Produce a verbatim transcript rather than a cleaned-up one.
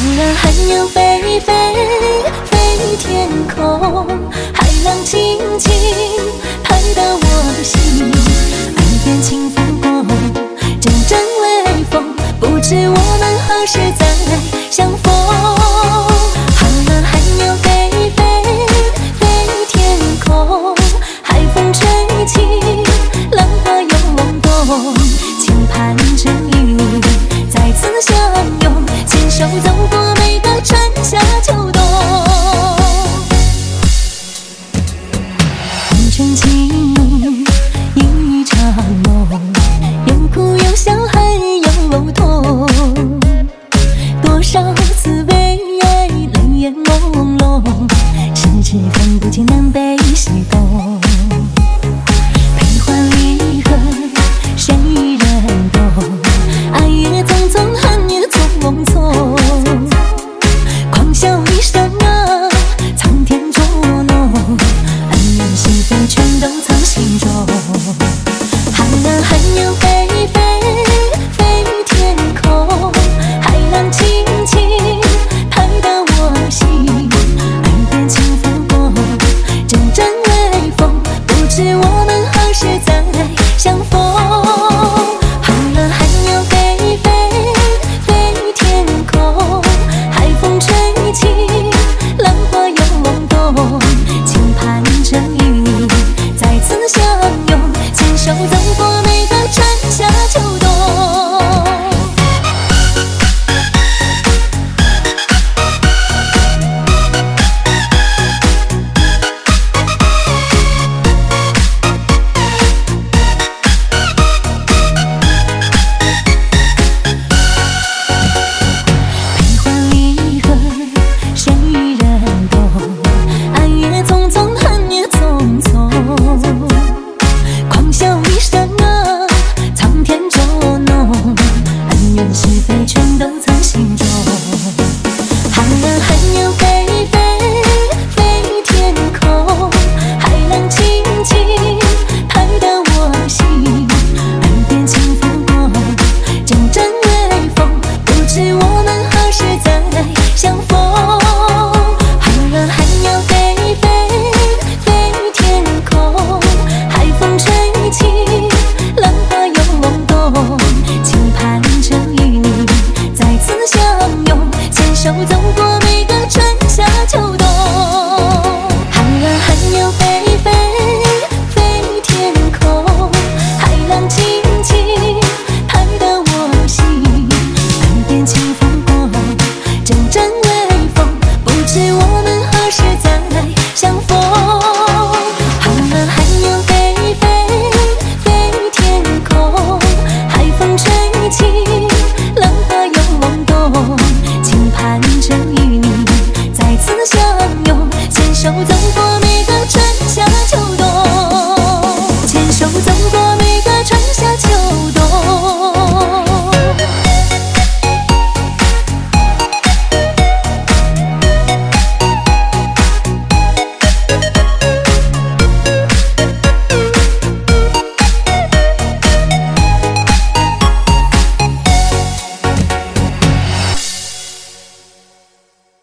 儿寒烟霏霏，飞天空，海浪轻轻拍打我心，耳边轻拂过阵阵微风，不知我们何时再相逢。好了，寒烟霏霏，飞天空，海风吹起，浪花涌动，轻盼着与再次相拥，牵手走过每个春夏秋冬。红尘情一场梦，有哭有笑还有痛，多少滋味泪眼朦胧，迟迟看不见南北西东。悲欢离合谁人懂，爱也匆匆恨也匆匆，狂笑一声啊，苍天捉弄，恩怨是非全都藏心中。寒儿寒烟霏霏，飞天空，海浪轻轻拍打我心，耳边轻拂过阵阵微风，不知我们何时再相逢。好了，寒烟霏霏，飞天空，海风吹起，浪花涌动，轻盼着与再次相拥，牵手走过每个春夏秋冬。悲欢离合谁人懂，爱也匆匆恨也匆匆，狂笑一声啊，苍天捉弄，恩怨是非全都